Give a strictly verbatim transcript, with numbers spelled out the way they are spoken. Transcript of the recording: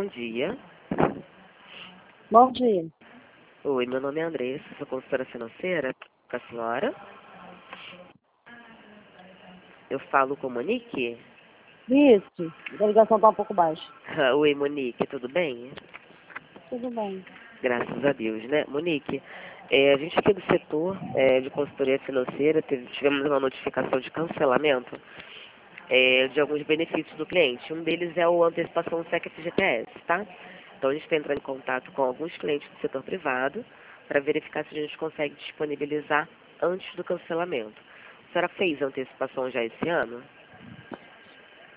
dia. Bom dia. Oi, meu nome é Andressa, sou consultora financeira com a senhora. Eu falo com Monique? Isso. A ligação está um pouco baixa. Oi, Monique, tudo bem? Tudo bem. Graças a Deus, né? Monique, é, a gente aqui do setor é, de consultoria financeira teve, tivemos uma notificação de cancelamento é, de alguns benefícios do cliente. Um deles é o antecipação do S E C F G T S, tá? Então a gente está entrando em contato com alguns clientes do setor privado para verificar se a gente consegue disponibilizar antes do cancelamento. A senhora fez a antecipação já esse ano?